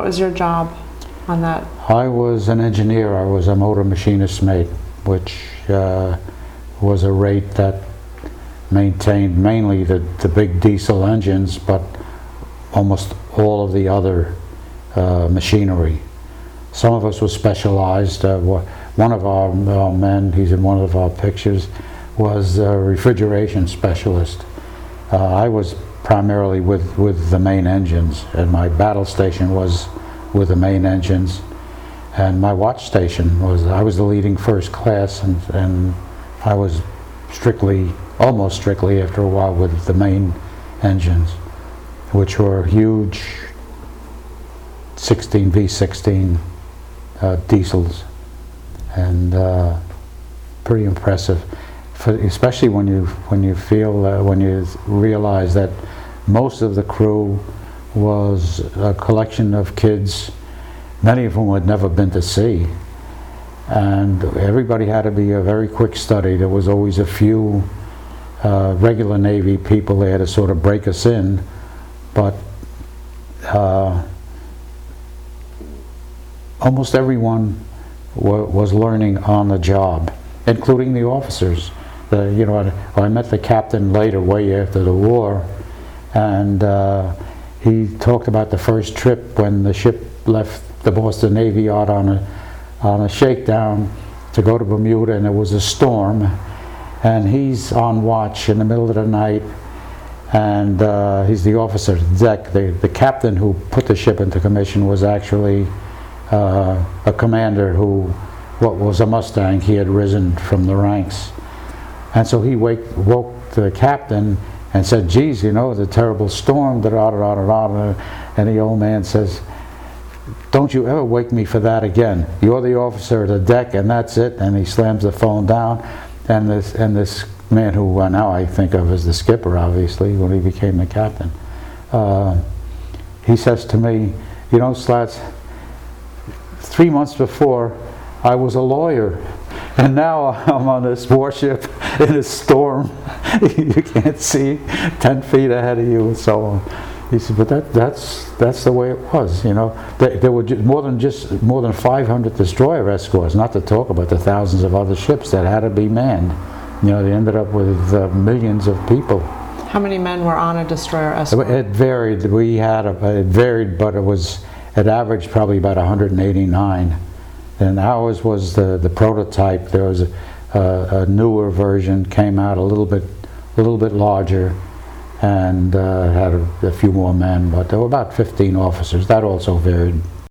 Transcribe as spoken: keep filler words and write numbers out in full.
was your job on that? I was an engineer. I was a motor machinist mate, which uh, was a rate that maintained mainly the, the big diesel engines, but almost all of the other uh, machinery. Some of us were specialized. Uh, one of our uh, men, he's in one of our pictures, was a refrigeration specialist. Uh, I was primarily with, with the main engines, and my battle station was with the main engines. And my watch station was, I was the leading first class, and, and I was strictly, almost strictly after a while, with the main engines, which were huge sixteen V sixteen uh, diesels, and uh, pretty impressive, For, especially when you when you feel uh, when you realize that most of the crew was a collection of kids, many of whom had never been to sea, and everybody had to be a very quick study. There was always a few uh, regular Navy people there to sort of break us in, but uh, almost everyone wa was learning on the job, including the officers. The, you know, I, I met the captain later, way after the war, and uh, he talked about the first trip when the ship left the Boston Navy Yard on a on a shakedown to go to Bermuda, and there was a storm, and he's on watch in the middle of the night, and uh, he's the officer at deck. The, the captain who put the ship into commission was actually uh, a commander who, what was a Mustang, he had risen from the ranks. And so he wake, woke the captain and said, geez, you know, the terrible storm, da da da da da. And the old man says, don't you ever wake me for that again. You're the officer of the deck, and that's it. And he slams the phone down. And this, and this man who uh, now I think of as the skipper, obviously, when he became the captain, uh, he says to me, you know, Slats, three months before, I was a lawyer. And now I'm on this warship in a storm. You can't see ten feet ahead of you, and so on. He said, but that, that's that's the way it was, you know. There, there were just more than just more than five hundred destroyer escorts, not to talk about the thousands of other ships that had to be manned. You know, they ended up with uh, millions of people. How many men were on a destroyer escort? It varied. We had a, it varied, but it was it averaged probably about one hundred eighty-nine. And ours was the the prototype. There was a, a, a newer version came out a little bit a little bit larger, and uh, had a, a few more men, but there were about fifteen officers. That also varied.